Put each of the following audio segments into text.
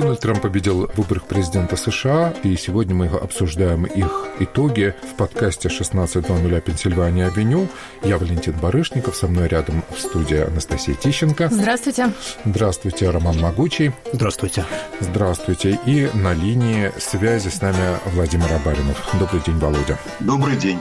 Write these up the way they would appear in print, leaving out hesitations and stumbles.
Дональд Трамп победил в выборах президента США, и сегодня мы обсуждаем их итоги в подкасте 16:00 Пенсильвания-авеню. Я Валентин Барышников, со мной рядом в студии Анастасия Тищенко. Здравствуйте. Здравствуйте, Роман Могучий. Здравствуйте. Здравствуйте. И на линии связи с нами Владимир Абаринов. Добрый день, Володя. Добрый день.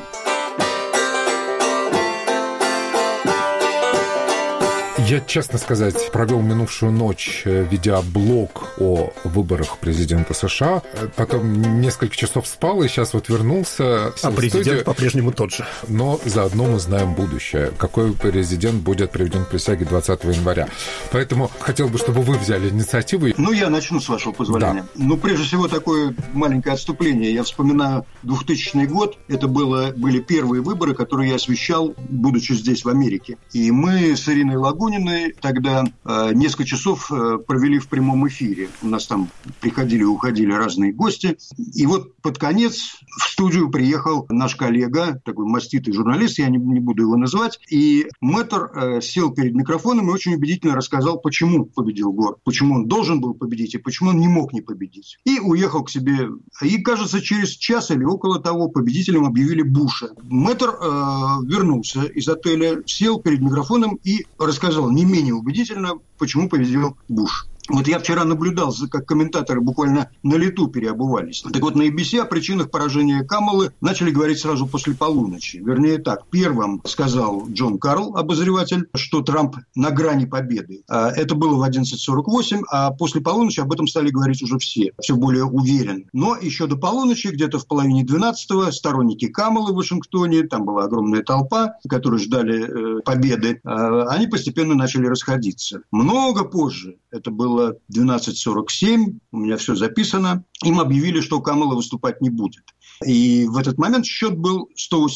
Я, честно сказать, провел минувшую ночь, ведя блог о выборах президента США. Потом несколько часов спал, и сейчас вот вернулся. А президент студию, по-прежнему тот же. Но заодно мы знаем будущее. Какой президент будет приведен к присяге 20 января. Поэтому хотел бы, чтобы вы взяли инициативу. Я начну, с вашего позволения. Да. Прежде всего, такое маленькое отступление. Я вспоминаю 2000 год. Это были первые выборы, которые я освещал, будучи здесь, в Америке. И мы с Ириной Лагуниной тогда несколько часов провели в прямом эфире. У нас там приходили и уходили разные гости. И вот под конец в студию приехал наш коллега, такой маститый журналист, я не буду его называть. И мэтр сел перед микрофоном и очень убедительно рассказал, почему победил Гор, почему он должен был победить и почему он не мог не победить. И уехал к себе. И, кажется, через час или около того победителем объявили Буша. Мэтр вернулся из отеля, сел перед микрофоном и рассказал не менее убедительно, почему победил Буш. Вот я вчера наблюдал, как комментаторы буквально на лету переобувались. Так вот, на ABC о причинах поражения Камалы начали говорить сразу после полуночи. Вернее так, первым сказал Джон Карл, обозреватель, что Трамп на грани победы. Это было в 11:48, а после полуночи об этом стали говорить уже все более уверенно. Но еще до полуночи, где-то в половине 12-го, сторонники Камалы в Вашингтоне, там была огромная толпа, которые ждали победы, они постепенно начали расходиться. Много позже, это было 12:47, у меня все записано, им объявили, что Камала выступать не будет. И в этот момент счет был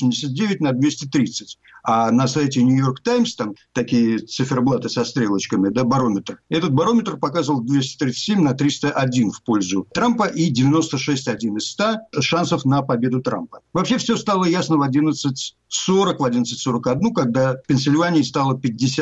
189-230. А на сайте Нью-Йорк Таймс, там такие циферблаты со стрелочками, да, барометр. Этот барометр показывал 237-301 в пользу Трампа и 96,1 из 100 шансов на победу Трампа. Вообще все стало ясно в 11:40, в 11:41, когда в Пенсильвании стало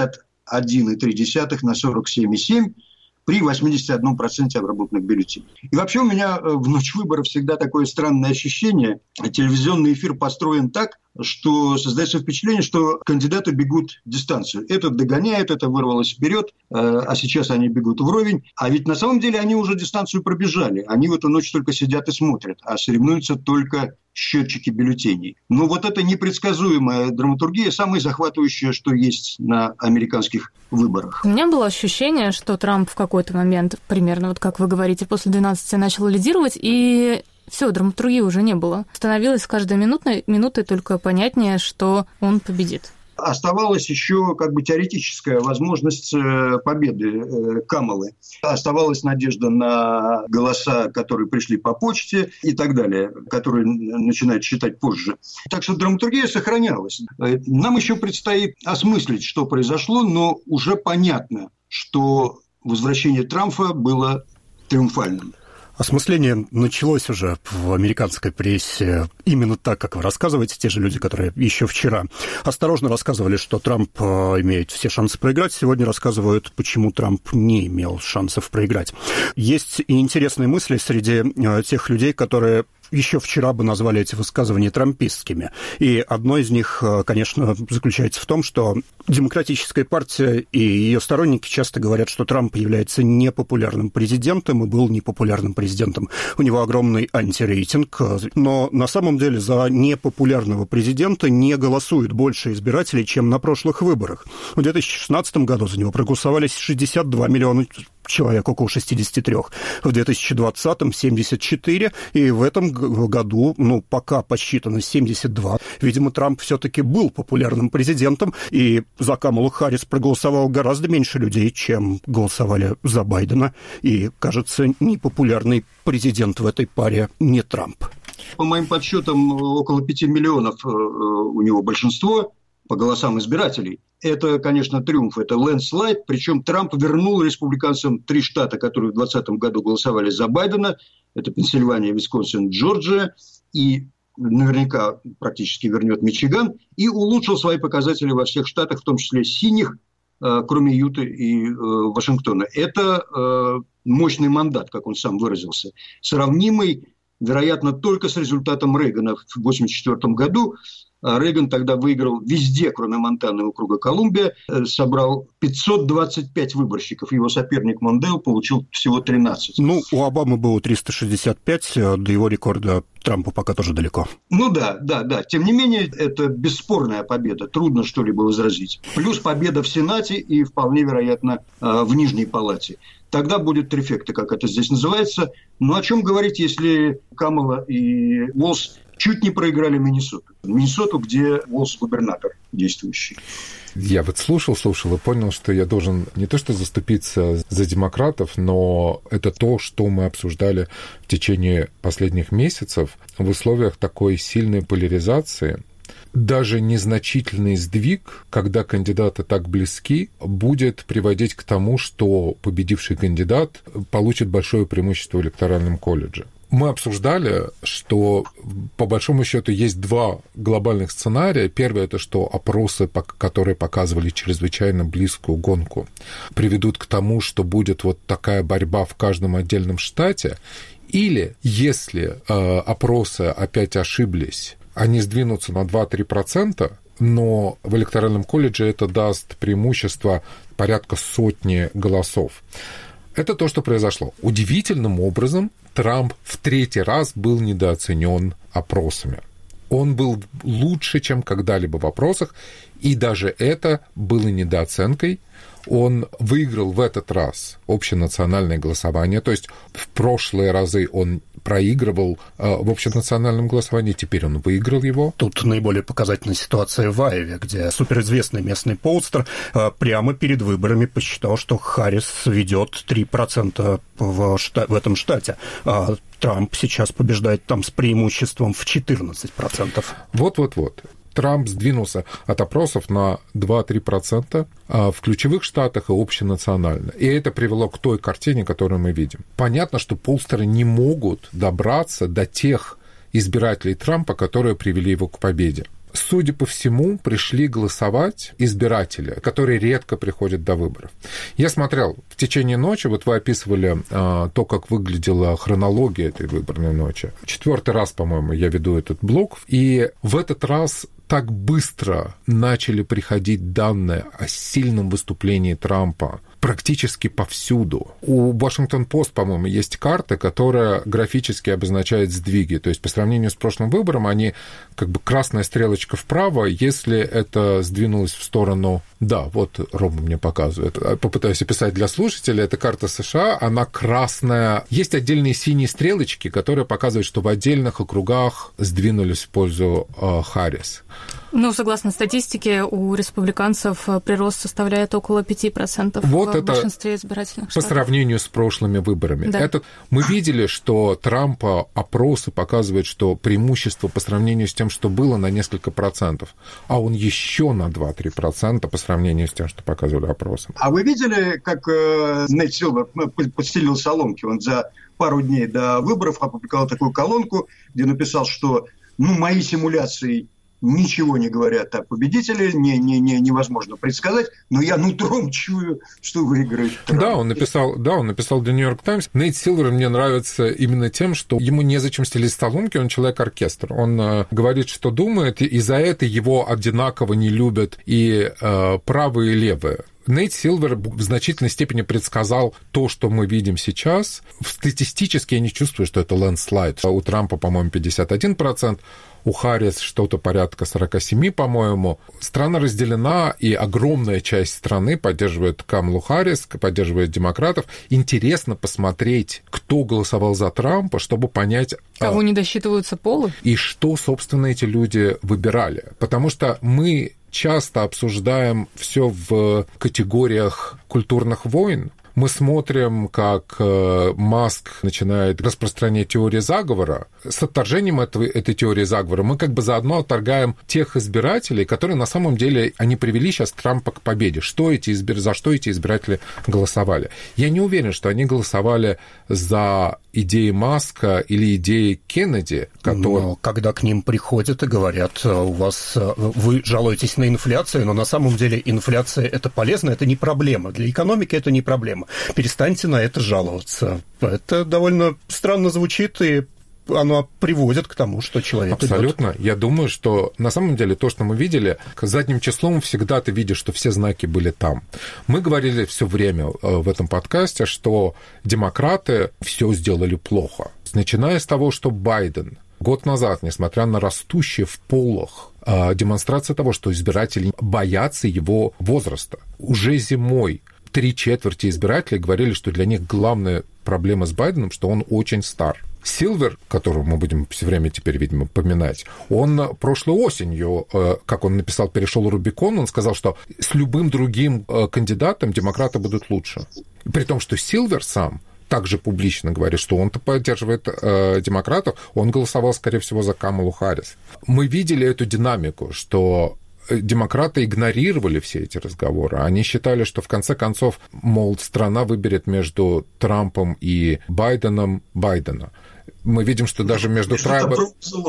51,3 на 47,7. При 81% обработанных бюллетеней. И вообще у меня в ночь выборов всегда такое странное ощущение. Телевизионный эфир построен так, что создается впечатление, что кандидаты бегут дистанцию. Этот догоняет, это вырвалось вперед, а сейчас они бегут вровень. А ведь на самом деле они уже дистанцию пробежали. Они в эту ночь только сидят и смотрят, а соревнуются только счетчики бюллетеней. Но вот эта непредсказуемая драматургия самая захватывающая, что есть на американских выборах. У меня было ощущение, что Трамп в какой-то момент, примерно вот как вы говорите, после 12 начал лидировать, и все, драматургии уже не было. Становилось с каждой минутой только понятнее, что он победит. Оставалась еще теоретическая возможность победы Камалы. Оставалась надежда на голоса, которые пришли по почте и так далее, которые начинают считать позже. Так что драматургия сохранялась. Нам еще предстоит осмыслить, что произошло, но уже понятно, что возвращение Трампа было триумфальным. Осмысление началось уже в американской прессе именно так, как вы рассказываете, те же люди, которые еще вчера осторожно рассказывали, что Трамп имеет все шансы проиграть, сегодня рассказывают, почему Трамп не имел шансов проиграть. Есть и интересные мысли среди тех людей, которые еще вчера бы назвали эти высказывания трампистскими. И одно из них, конечно, заключается в том, что Демократическая партия и ее сторонники часто говорят, что Трамп является непопулярным президентом и был непопулярным президентом. У него огромный антирейтинг, но на самом деле за непопулярного президента не голосует больше избирателей, чем на прошлых выборах. В 2016 году за него проголосовали 62 миллиона человек, около 63. В 2020-м 74, и в этом году, пока посчитано 72. Видимо, Трамп все-таки был популярным президентом, и за Камалу Харрис проголосовало гораздо меньше людей, чем голосовали за Байдена. И, кажется, непопулярный президент в этой паре не Трамп. По моим подсчетам, около 5 миллионов у него большинство по голосам избирателей. Это, конечно, триумф, это лендслайд, причем Трамп вернул республиканцам 3 штата, которые в 2020 году голосовали за Байдена. Это Пенсильвания, Висконсин, Джорджия, и наверняка практически вернет Мичиган, и улучшил свои показатели во всех штатах, в том числе синих, кроме Юты и Вашингтона. Это мощный мандат, как он сам выразился, сравнимый, вероятно, только с результатом Рейгана в 1984 году. Рейган тогда выиграл везде, кроме Монтаны и округа Колумбия, собрал 525 выборщиков. Его соперник Мондео получил всего 13. Ну, у Обамы было 365, до его рекорда Трампу пока тоже далеко. Ну да. Тем не менее, это бесспорная победа. Трудно что-либо возразить. Плюс победа в Сенате и, вполне вероятно, в Нижней Палате. Тогда будет трифекта, как это здесь называется. Но о чем говорить, если Камала и Уолс чуть не проиграли Миннесоту. Миннесоту, где Уолс губернатор действующий. Я вот слушал и понял, что я должен не то что заступиться за демократов, но это то, что мы обсуждали в течение последних месяцев в условиях такой сильной поляризации. Даже незначительный сдвиг, когда кандидаты так близки, будет приводить к тому, что победивший кандидат получит большое преимущество в электоральном колледже. Мы обсуждали, что по большому счету есть два глобальных сценария. Первый – это что опросы, которые показывали чрезвычайно близкую гонку, приведут к тому, что будет вот такая борьба в каждом отдельном штате. Или, если опросы опять ошиблись, они сдвинутся на 2-3%, но в электоральном колледже это даст преимущество порядка сотни голосов. Это то, что произошло. Удивительным образом Трамп в третий раз был недооценен опросами. Он был лучше, чем когда-либо в опросах, и даже это было недооценкой. Он выиграл в этот раз общенациональное голосование, то есть в прошлые разы он проигрывал в общенациональном голосовании, теперь он выиграл его. Тут наиболее показательная ситуация в Айове, где суперизвестный местный полстер прямо перед выборами посчитал, что Харрис ведет 3% в этом штате, а Трамп сейчас побеждает там с преимуществом в 14%. Вот. Трамп сдвинулся от опросов на 2-3% в ключевых штатах и общенационально. И это привело к той картине, которую мы видим. Понятно, что полстеры не могут добраться до тех избирателей Трампа, которые привели его к победе. Судя по всему, пришли голосовать избиратели, которые редко приходят до выборов. Я смотрел в течение ночи, вот вы описывали то, как выглядела хронология этой выборной ночи. 4-й раз, по-моему, я веду этот блог, и в этот раз так быстро начали приходить данные о сильном выступлении Трампа практически повсюду. У Washington-Post, по-моему, есть карта, которая графически обозначает сдвиги. То есть по сравнению с прошлым выбором они как бы красная стрелочка вправо, если это сдвинулось в сторону... Да, вот Рома мне показывает. Попытаюсь описать для слушателей. Это карта США, она красная. Есть отдельные синие стрелочки, которые показывают, что в отдельных округах сдвинулись в пользу Харрис. Ну, согласно статистике, у республиканцев прирост составляет около 5% вот в большинстве избирательных штатов. По сравнению с прошлыми выборами. Да. Мы видели, что Трампа опросы показывают, что преимущество по сравнению с тем, что было, на несколько процентов, а он еще на 2-3% по сравнению с тем, что показывали опросы. А вы видели, как Нейт Силвер подстелил соломки? Он за пару дней до выборов опубликовал такую колонку, где написал, что мои симуляции ничего не говорят о победителе, невозможно предсказать, но я нутром чую, что выиграет Трамп. Да, он написал для «Нью-Йорк Таймс». Нейт Силвер мне нравится именно тем, что ему незачем стелить соломки, он человек-оркестр. Он говорит, что думает, и за это его одинаково не любят и правые, и левые. Нейт Силвер в значительной степени предсказал то, что мы видим сейчас. Статистически я не чувствую, что это лендслайд. У Трампа, по-моему, 51%, у Харрис что-то порядка 47%, по-моему. Страна разделена, и огромная часть страны поддерживает Камалу Харрис, поддерживает демократов. Интересно посмотреть, кто голосовал за Трампа, чтобы понять... Кого не досчитываются полы? И что, собственно, эти люди выбирали. Потому что мы часто обсуждаем все в категориях культурных войн. Мы смотрим, как Маск начинает распространять теорию заговора. С отторжением этой теории заговора мы как бы заодно отторгаем тех избирателей, которые на самом деле, они привели сейчас Трампа к победе. За что эти избиратели голосовали? Я не уверен, что они голосовали за идеи Маска или идеи Кеннеди, Но когда к ним приходят и говорят, вы жалуетесь на инфляцию, но на самом деле инфляция – это полезно, это не проблема. Для экономики это не проблема. Перестаньте на это жаловаться. Это довольно странно звучит, и оно приводит к тому, что человек Абсолютно. идет. Я думаю, что на самом деле то, что мы видели, задним числом всегда ты видишь, что все знаки были там. Мы говорили все время в этом подкасте, что демократы все сделали плохо. Начиная с того, что Байден год назад, несмотря на растущие в полах демонстрация того, что избиратели боятся его возраста, уже зимой 3/4 избирателей говорили, что для них главная проблема с Байденом, что он очень стар. Силвер, которого мы будем все время теперь, видимо, поминать, он прошлой осенью, как он написал, перешел Рубикон, он сказал, что с любым другим кандидатом демократы будут лучше. При том, что Силвер сам также публично говорит, что он-то поддерживает демократов, он голосовал, скорее всего, за Камалу Харрис. Мы видели эту динамику, что демократы игнорировали все эти разговоры. Они считали, что в конце концов, мол, страна выберет между Трампом и Байдена. Мы видим, что даже между Трампом...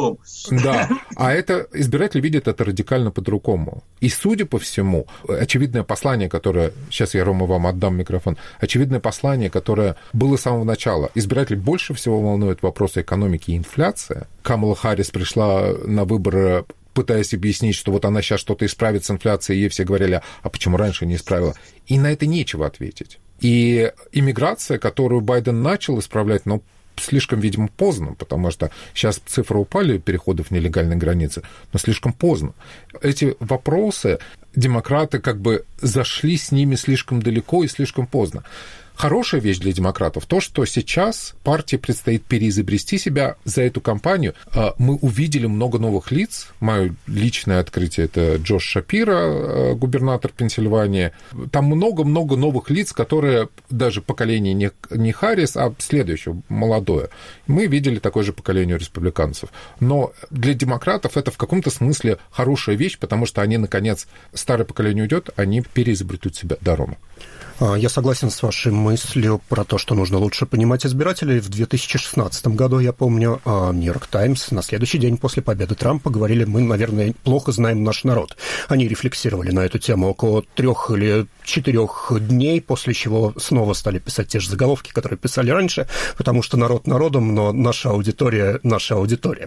Да, а это избиратели видят это радикально по-другому. И, судя по всему, очевидное послание, которое... Сейчас я, Рома, вам отдам микрофон. Очевидное послание, которое было с самого начала. Избиратели больше всего волнуют вопросы экономики и инфляции. Камала Харрис пришла на выборы, пытаясь объяснить, что вот она сейчас что-то исправит с инфляцией, и ей все говорили, а почему раньше не исправила? И на это нечего ответить. И иммиграция, которую Байден начал исправлять, но слишком, видимо, поздно, потому что сейчас цифры упали переходов нелегальной границы, но слишком поздно. Эти вопросы демократы как бы зашли с ними слишком далеко и слишком поздно. Хорошая вещь для демократов то, что сейчас партии предстоит переизобрести себя за эту кампанию. Мы увидели много новых лиц. Мое личное открытие – это Джош Шапиро, губернатор Пенсильвании. Там много-много новых лиц, которые даже поколение не Харрис, а следующее, молодое. Мы видели такое же поколение республиканцев. Но для демократов это в каком-то смысле хорошая вещь, потому что они, наконец, старое поколение уйдет, они переизобретут себя. Да, Рома? Я согласен с вашей мыслью про то, что нужно лучше понимать избирателей. В 2016 году, я помню, «Нью-Йорк Таймс» на следующий день после победы Трампа говорили, мы, наверное, плохо знаем наш народ. Они рефлексировали на эту тему около 3 или 4 дней, после чего снова стали писать те же заголовки, которые писали раньше, потому что народ народом, но наша аудитория – наша аудитория.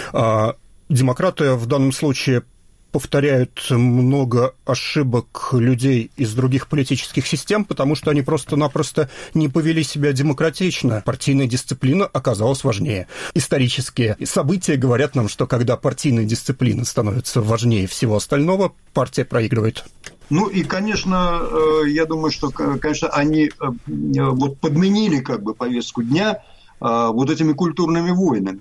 Демократы в данном случае повторяют много ошибок людей из других политических систем, потому что они просто-напросто не повели себя демократично. Партийная дисциплина оказалась важнее. Исторические события говорят нам, что когда партийная дисциплина становится важнее всего остального, партия проигрывает. Ну и, конечно, я думаю, что, конечно, они вот подменили как бы повестку дня вот этими культурными войнами.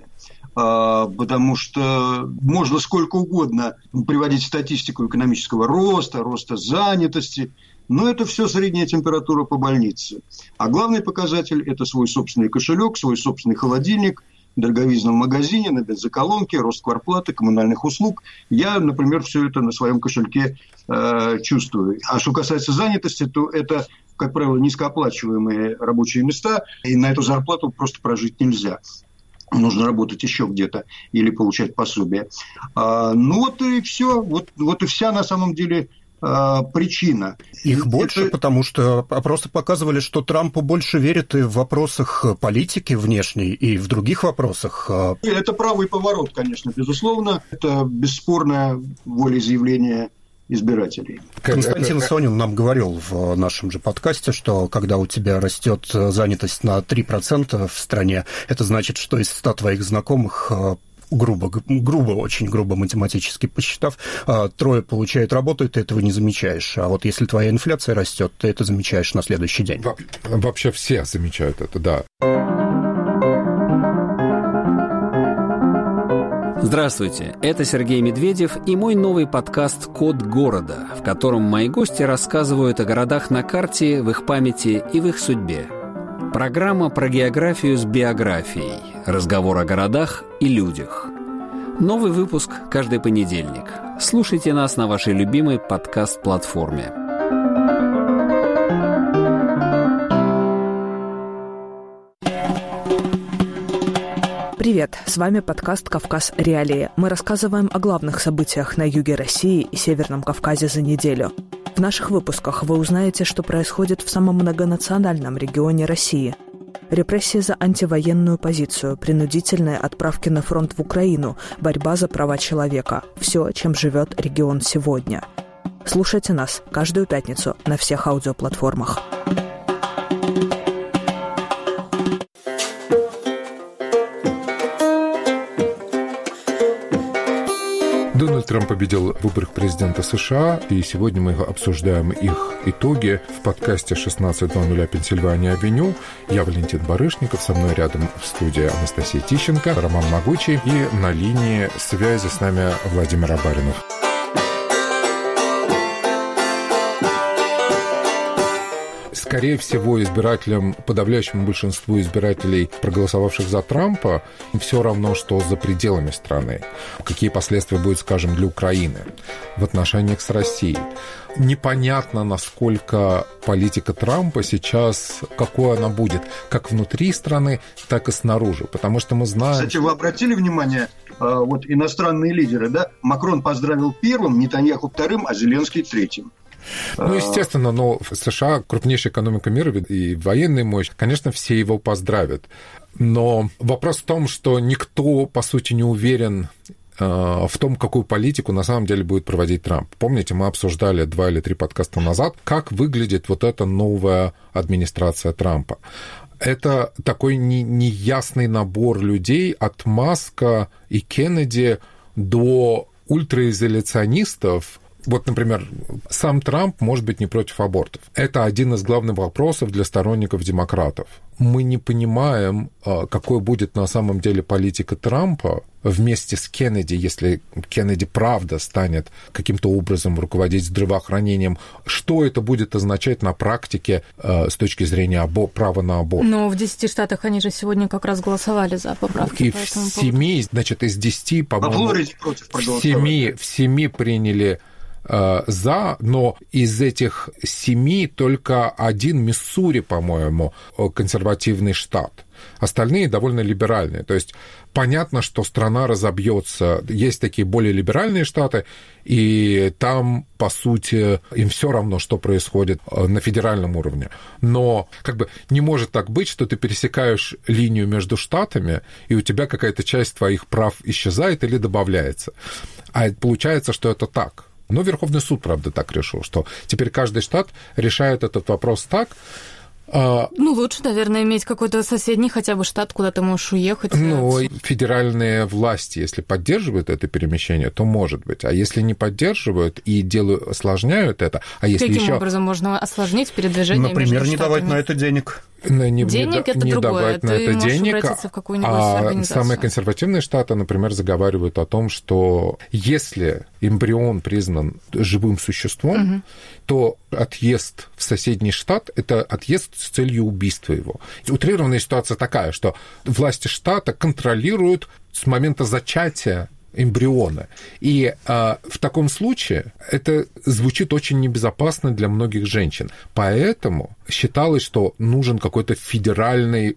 Потому что можно сколько угодно приводить статистику экономического роста занятости, но это все средняя температура по больнице. А главный показатель – это свой собственный кошелек, свой собственный холодильник, дороговизна в магазине, на бензоколонке, рост квартплаты, коммунальных услуг. Я, например, все это на своем кошельке чувствую. А что касается занятости, то это, как правило, низкооплачиваемые рабочие места, и на эту зарплату просто прожить нельзя. Нужно работать еще где-то или получать пособие. Ну вот и все. Вот и вся на самом деле причина. Их больше, потому что просто показывали, что Трампу больше верят и в вопросах политики внешней, и в других вопросах. Это правый поворот, конечно, безусловно. Это бесспорное волеизъявление избирателей. Константин Сонин нам говорил в нашем же подкасте, что когда у тебя растет занятость на 3% в стране, это значит, что из 100 твоих знакомых, очень грубо математически посчитав, 3 получают работу, и ты этого не замечаешь. А вот если твоя инфляция растет, ты это замечаешь на следующий день. Вообще все замечают это, да. Здравствуйте, это Сергей Медведев и мой новый подкаст «Код города», в котором мои гости рассказывают о городах на карте, в их памяти и в их судьбе. Программа про географию с биографией, разговор о городах и людях. Новый выпуск каждый понедельник. Слушайте нас на вашей любимой подкаст-платформе. Привет, с вами подкаст «Кавказ. Реалии». Мы рассказываем о главных событиях на юге России и Северном Кавказе за неделю. В наших выпусках вы узнаете, что происходит в самом многонациональном регионе России. Репрессии за антивоенную позицию, принудительные отправки на фронт в Украину, борьба за права человека. Все, чем живет регион сегодня. Слушайте нас каждую пятницу на всех аудиоплатформах. Дональд Трамп победил в выборах президента США, и сегодня мы обсуждаем их итоги в подкасте 16:00 Пенсильвания-авеню. Я Валентин Барышников, со мной рядом в студии Анастасия Тищенко, Роман Могучий, и на линии связи с нами Владимир Абаринов. Скорее всего, избирателям, подавляющему большинству избирателей, проголосовавших за Трампа, все равно, что за пределами страны. Какие последствия будут, скажем, для Украины в отношениях с Россией. Непонятно, насколько политика Трампа сейчас, какой она будет, как внутри страны, так и снаружи. Потому что мы знаем... Кстати, вы обратили внимание, вот иностранные лидеры, да? Макрон поздравил первым, Нетаньяху вторым, а Зеленский третьим. Ну, естественно, но в США крупнейшая экономика мира и военная мощь, конечно, все его поздравят. Но вопрос в том, что никто, по сути, не уверен в том, какую политику на самом деле будет проводить Трамп. Помните, мы обсуждали 2 или 3 подкаста назад, как выглядит вот эта новая администрация Трампа. Это такой неясный набор людей от Маска и Кеннеди до ультраизоляционистов. Вот, например, сам Трамп может быть не против абортов. Это один из главных вопросов для сторонников демократов. Мы не понимаем, какой будет на самом деле политика Трампа вместе с Кеннеди, если Кеннеди правда станет каким-то образом руководить здравоохранением. Что это будет означать на практике с точки зрения права на аборт? Но в 10 штатах они же сегодня как раз голосовали за поправки. И в 7, значит, из 10, по-моему, в 7 приняли за, но из этих 7 только один Миссури, по-моему, консервативный штат. Остальные довольно либеральные. То есть понятно, что страна разобьется. Есть такие более либеральные штаты, и там, по сути, им все равно, что происходит на федеральном уровне. Но как бы не может так быть, что ты пересекаешь линию между штатами, и у тебя какая-то часть твоих прав исчезает или добавляется. А получается, что это так. Но Верховный суд, правда, так решил, что теперь каждый штат решает этот вопрос так. Ну, лучше, наверное, иметь какой-то соседний хотя бы штат, куда ты можешь уехать. Ну, федеральные власти, если поддерживают это перемещение, то может быть. А если не поддерживают и осложняют это, а если каким еще... образом можно осложнить передвижение между штатами? Например, не давать на это денег. Денег это не другое. давать на это денег, обратиться в какую-нибудь организацию. Самые консервативные штаты, например, заговаривают о том, что если эмбрион признан живым существом, то отъезд в соседний штат – это отъезд с целью убийства его. Утрированная ситуация такая, что власти штата контролируют с момента зачатия эмбриона. И в таком случае это звучит очень небезопасно для многих женщин. Поэтому считалось, что нужен какой-то федеральная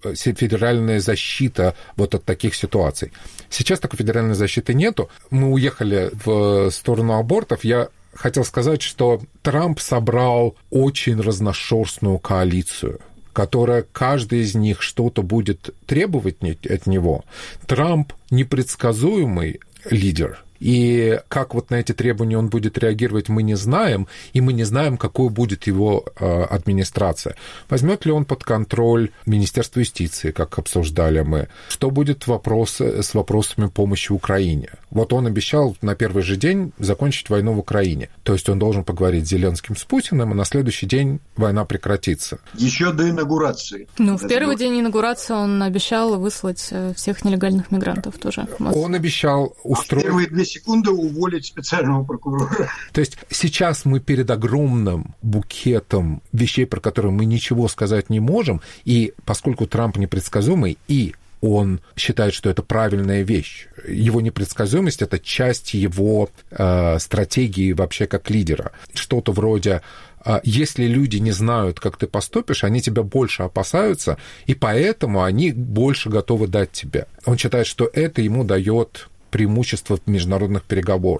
защита вот от таких ситуаций. Сейчас такой федеральной защиты нету. Мы уехали в сторону абортов. Я хотел сказать, что Трамп собрал очень разношерстную коалицию, которая каждый из них что-то будет требовать от него. Трамп непредсказуемый лидер. И как вот на эти требования он будет реагировать, мы не знаем, и мы не знаем, какой будет его администрация. Возьмет ли он под контроль Министерство юстиции, как обсуждали мы? Что будет с вопросами помощи Украине? Вот он обещал на первый же день закончить войну в Украине. То есть он должен поговорить с Зеленским, с Путиным, и на следующий день война прекратится. Еще до инаугурации. Ну, в первый день инаугурации он обещал выслать всех нелегальных мигрантов тоже. Он обещал устроить... Первые 2 секунды уволить специального прокурора. То есть сейчас мы перед огромным букетом вещей, про которые мы ничего сказать не можем, и поскольку Трамп непредсказуемый, и он считает, что это правильная вещь. Его непредсказуемость – это часть его стратегии вообще как лидера. Что-то вроде если люди не знают, как ты поступишь, они тебя больше опасаются, и поэтому они больше готовы дать тебе. Он считает, что это ему дает преимущество в международных переговорах.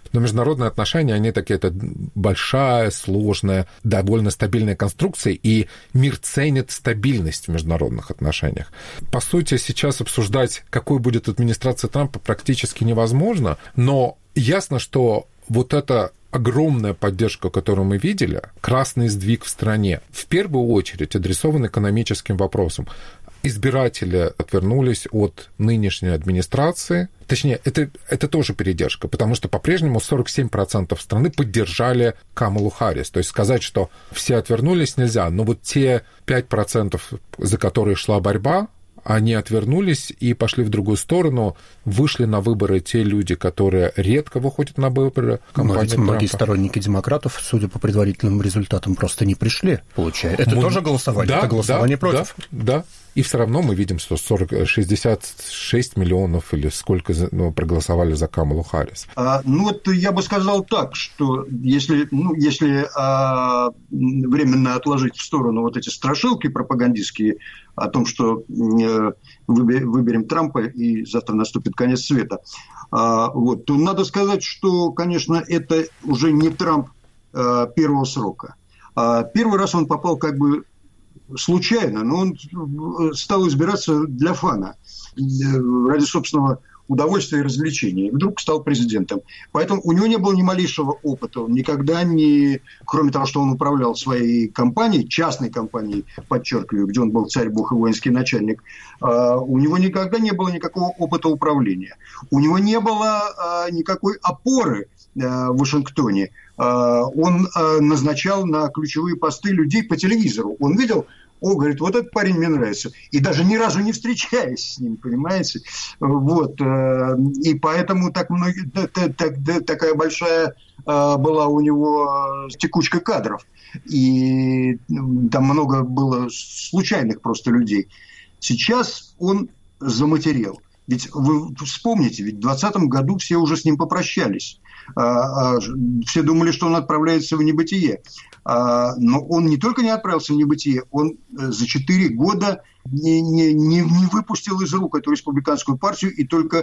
Но международные отношения, они такие, это большая, сложная, довольно стабильная конструкция, и мир ценит стабильность в международных отношениях. По сути, сейчас обсуждать, какой будет администрация Трампа, практически невозможно, но ясно, что вот эта огромная поддержка, которую мы видели, красный сдвиг в стране, в первую очередь адресован экономическим вопросам. Избиратели отвернулись от нынешней администрации. Точнее, это тоже передержка, потому что по-прежнему 47% страны поддержали Камалу Харрис. То есть сказать, что все отвернулись, нельзя. Но вот те 5%, за которые шла борьба, они отвернулись и пошли в другую сторону. Вышли на выборы те люди, которые редко выходят на выборы. Но ведь многие сторонники демократов, судя по предварительным результатам, просто не пришли, получается. Это тоже голосование? Да, это голосование против? Да. И все равно мы видим, что 66 миллионов или сколько проголосовали за Камалу Харрис. Вот я бы сказал так, что если временно отложить в сторону вот эти страшилки пропагандистские о том, что выберем Трампа и завтра наступит конец света, то надо сказать, что, конечно, это уже не Трамп первого срока. Первый раз он попал как бы случайно, но он стал избираться для фана, ради собственного удовольствия и развлечения. И вдруг стал президентом. Поэтому у него не было ни малейшего опыта. Он никогда не... Кроме того, что он управлял своей компанией, частной компанией, подчеркиваю, где он был царь, бог и воинский начальник, у него никогда не было никакого опыта управления. У него не было никакой опоры в Вашингтоне. Он назначал на ключевые посты людей по телевизору. Он видел... говорит, вот этот парень мне нравится. И даже ни разу не встречаясь с ним, понимаете? И поэтому такая большая была у него текучка кадров. И там много было случайных просто людей. Сейчас он заматерел. Ведь вы вспомните, ведь в 2020 году все уже с ним попрощались. Все думали, что он отправляется в небытие. Но он не только не отправился в небытие, он за 4 года не выпустил из рук эту республиканскую партию и только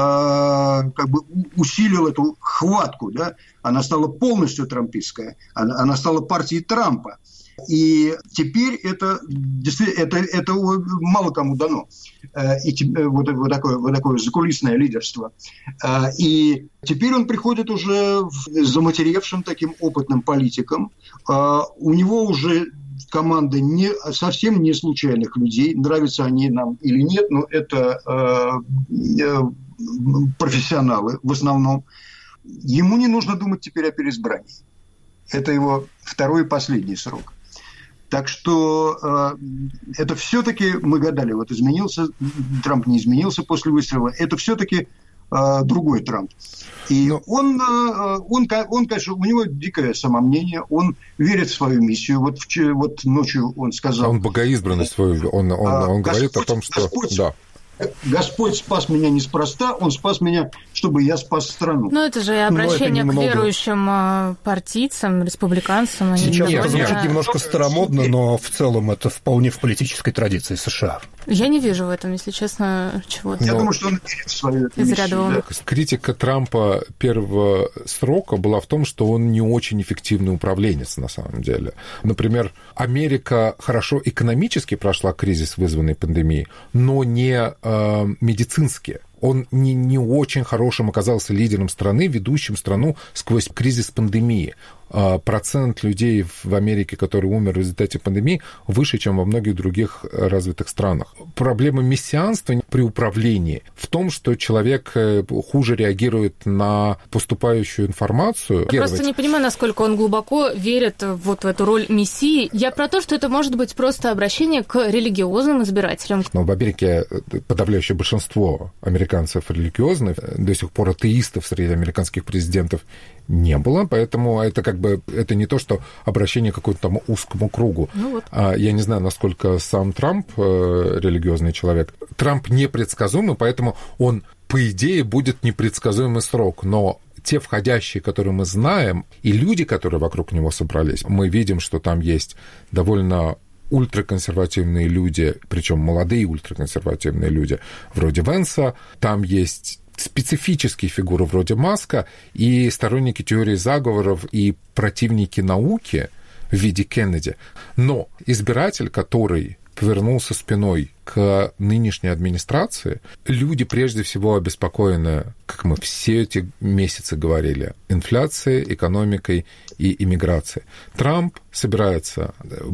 усилил эту хватку. Да? Она стала полностью трампистская. Она стала партией Трампа. И теперь это мало кому дано. Вот такое закулисное лидерство. И теперь он приходит уже заматеревшим таким опытным политиком. У него уже команда совсем не случайных людей. Нравятся они нам или нет, но это профессионалы в основном. Ему не нужно думать теперь о переизбрании. Это его второй и последний срок. Так что это все-таки, мы гадали, вот изменился, Трамп не изменился после выстрела, это все-таки другой Трамп. И он, конечно, у него дикое самомнение, он верит в свою миссию. Вот ночью он сказал... Он богоизбранный свою, он говорит о том, что... Господь спас меня неспроста, Он спас меня, чтобы я спас страну. Ну, это же обращение к верующим партийцам, республиканцам. Сейчас это звучит немножко старомодно, но в целом это вполне в политической традиции США. Я не вижу в этом, если честно, чего-то. Я думаю, что он верит в свою миссию. Критика Трампа первого срока была в том, что он не очень эффективный управленец на самом деле. Например, Америка хорошо экономически прошла кризис, вызванный пандемией, но не медицински. Он не очень хорошим оказался лидером страны, ведущим страну сквозь кризис пандемии. Процент людей в Америке, которые умерли в результате пандемии, выше, чем во многих других развитых странах. Проблема мессианства при управлении в том, что человек хуже реагирует на поступающую информацию. Я просто не понимаю, насколько он глубоко верит вот в эту роль мессии. Я про то, что это может быть просто обращение к религиозным избирателям. Но в Америке подавляющее большинство американцев религиозных, до сих пор атеистов среди американских президентов не было, поэтому это не то, что обращение к какому-то там узкому кругу. Я не знаю, насколько сам Трамп религиозный человек. Трамп непредсказуемый, поэтому он, по идее, будет непредсказуемый срок, но те входящие, которые мы знаем, и люди, которые вокруг него собрались, мы видим, что там есть довольно ультраконсервативные люди, причем молодые ультраконсервативные люди, вроде Венса, там есть специфические фигуры вроде Маска и сторонники теории заговоров и противники науки в виде Кеннеди. Но избиратель, который повернулся спиной к нынешней администрации, люди прежде всего обеспокоены, как мы все эти месяцы говорили, инфляцией, экономикой и иммиграцией. Трамп собирается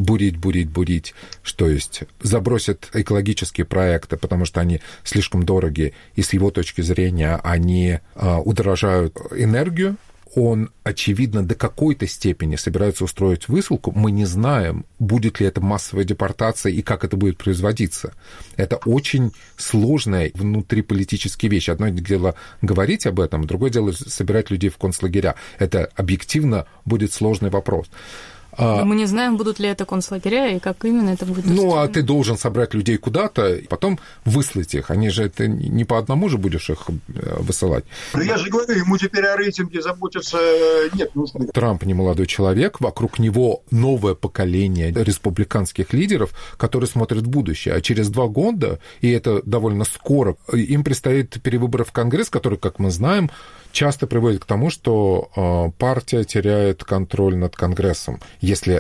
бурить, что есть забросит экологические проекты, потому что они слишком дороги, и с его точки зрения они удорожают энергию. Он, очевидно, до какой-то степени собирается устроить высылку. Мы не знаем, будет ли это массовая депортация и как это будет производиться. Это очень сложная внутриполитическая вещь. Одно дело говорить об этом, другое дело собирать людей в концлагеря. Это объективно будет сложный вопрос. Мы не знаем, будут ли это концлагеря и как именно это будет устроено. Ну, а ты должен собрать людей куда-то, потом выслать их. Они же, это не по одному же будешь их высылать. Ну, я же говорю, ему теперь о рейтинге заботиться нет нужды. Трамп не молодой человек, вокруг него новое поколение республиканских лидеров, которые смотрят в будущее. А через 2 года, и это довольно скоро, им предстоит перевыборы в Конгресс, которые, как мы знаем, часто приводит к тому, что партия теряет контроль над Конгрессом, если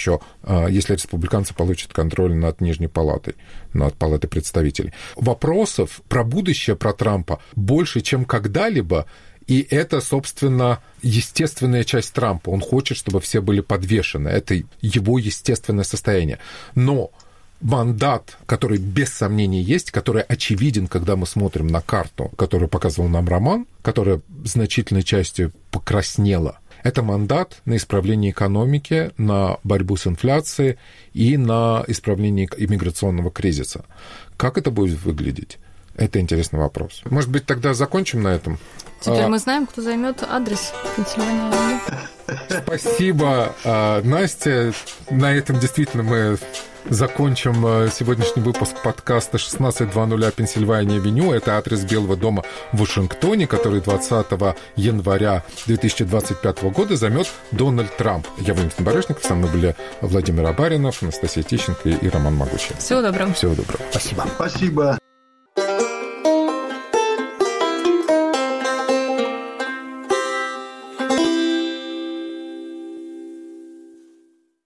республиканцы получат контроль над Нижней палатой, над Палатой представителей. Вопросов про будущее, про Трампа больше, чем когда-либо, и это, собственно, естественная часть Трампа. Он хочет, чтобы все были подвешены. Это его естественное состояние. Но мандат, который без сомнений есть, который очевиден, когда мы смотрим на карту, которую показывал нам Роман, которая значительной частью покраснела, это мандат на исправление экономики, на борьбу с инфляцией и на исправление иммиграционного кризиса. Как это будет выглядеть? Это интересный вопрос. Может быть, тогда закончим на этом? Теперь мы знаем, кто займет адрес Пенсильвания. Спасибо, Настя. На этом действительно мы закончим сегодняшний выпуск подкаста 1600 Пенсильвания-авеню. Это адрес Белого дома в Вашингтоне, который 20 января 2025 года займет Дональд Трамп. Я Валентин Барышников, со мной были Владимир Абаринов, Анастасия Тищенко и Роман Могучий. Всего доброго. Всего доброго. Спасибо. Спасибо.